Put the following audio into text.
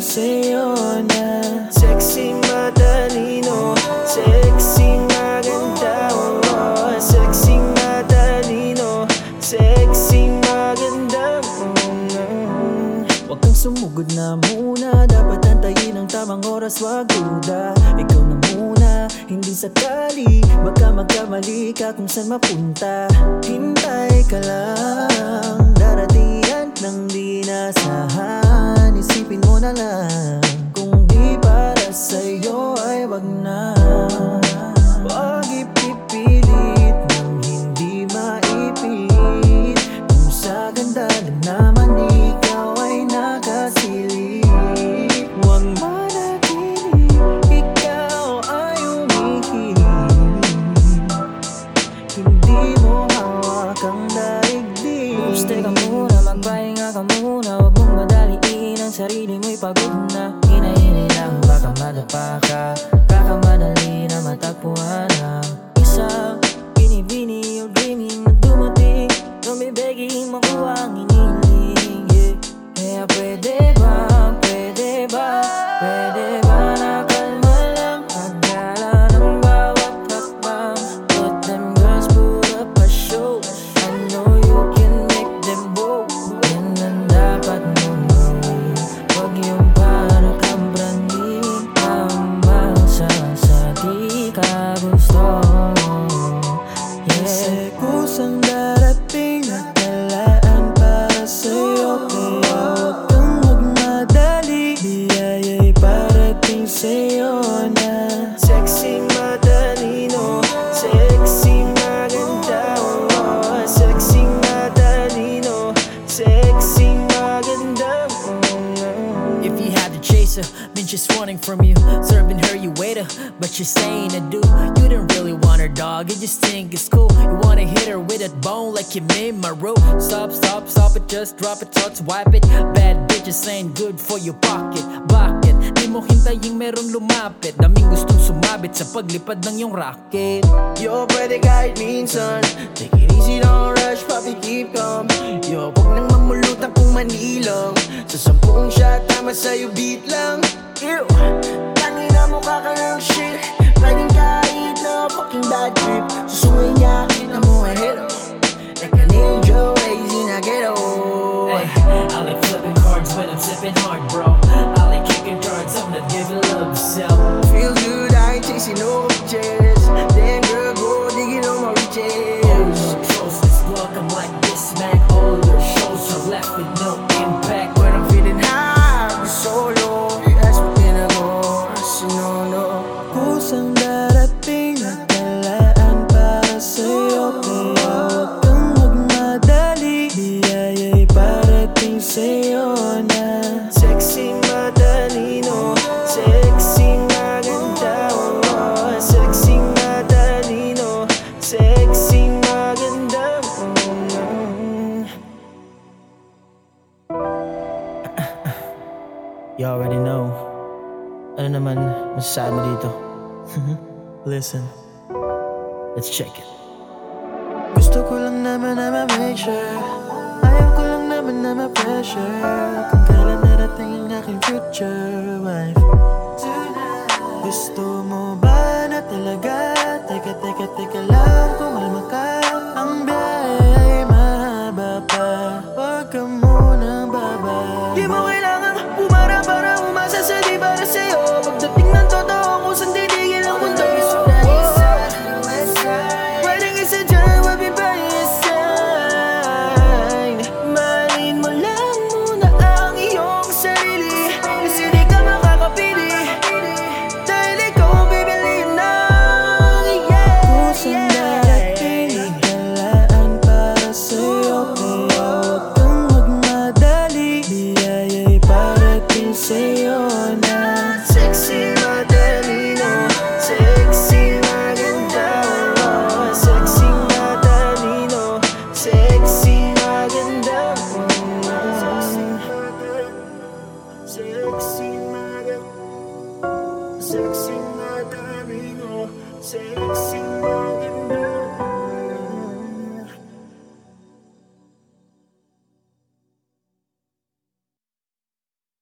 sa'yo na sexy matalino, sexy maganda, oh, sexy matalino, sexy maganda. Huwag kang sumugod na muna, dapat antayin ang tamang oras, wag duda. Ikaw na muna, hindi sakali, baka magkamali ka kung saan mapunta. Hintay ka lang, daratihan ng di nasahan. Isipin mo na lang, kung di para sa'yo ay wag na. Wag ipipilit nang hindi maipit, kung sa ganda lang naman ikaw ay nakasilip. Wag manatili, ikaw ay umihip, hindi mo hawak ang daigdig. Gusto ka muna, magpahinga ka muna, huwag mong madaliin ang sarili mo'y pagod na. Hinahinay lang, baka madapa ka, kakamadali na matagpuan ang isang binibini o dreaming na dumating, lumibiging makuha ang hinihiling, yeah. Kaya pwede ba, pwede ba, pwede ba na kalma lang, pagdala ng bawat hakbang. Let them girls put up a show, I know you can make them bow. Yan ang dapat mong gawin, wag yung para kang branding, mamasa sa di ka gusto, yeah. Kasi kusang darating na talaan para sa'yo, kaya huwag kang magmadali, biyaya'y parating sa'yo na sexy matalino, sexy maganda, oh, sexy matalino, sexy maganda. If you had to chase her, been just running from you, serving her you waiter, but you're saying I do. You didn't really want her, dog, you just think it's cool. You wanna hit her with that bone like you made my rope. Stop, stop, stop it, just drop it, touch, wipe it. Bad bitches ain't good for your pocket. Bakit? Di mo hintaying merong lumapit, daming gustong sumabit sa paglipad ng iyong racket. Yo, pwede kahit minsan, take it easy, don't rush, papi, keep calm. Yo, huwag nang mamulutan kung manilang, sa 10 shot, tama sa'yo beat lang. Ew, tangina mukha ka ng shit, pwedeng kahit na fucking bad trip. Susungay niya, kita mo ay hello, like a ninja, lazy na ghetto. Hey, I like flipping cards when I'm sipping hard, bro. I like kicking cards, I'm not giving love, so feels good, I ain't chasing no bitches. Damn girl, go digging on my riches. All your trophies, welcome like this, man. All your shows are left with no impact. When I'm feeling high, I'm solo. That's what I go, so no. Kusang darating na talaan para sa'yo, kaya huwag kang magmadali, biyaya'y parating sa'yo na sexy matalino, sexy maganda, oh, sexy matalino, sexy maganda. You already know. Ano naman masasabi mo dito? Listen, let's check it. Gusto ko lang naman na ma-make sure, ayaw ko lang naman na ma-pressure, kung kailan narating ang aking future wife. Gusto mo ba na talaga? Teka lang, kumalma ka. Ang biyahe ay mahaba pa, huwag ka munang baba. Di mo kailangan pumara para umasa sa di para sa'yo. Pagdating ng totoo kung saan titigil ang mundo. Pwedeng isa dyan, we'll be by your side. Mahalin mo lang muna ang iyong sarili, kasi di ka makakapili, dahil ikaw ang bibiliin ng, yeah. Kusang darating na talaan para sa'yo, kaya huwag kang magmadali, biyaya'y parating sa'yo na sexy matalino, sexy maganda, oh, sexy matalino, sexy maganda, sexy maganda, sexy matalino, sexy maganda.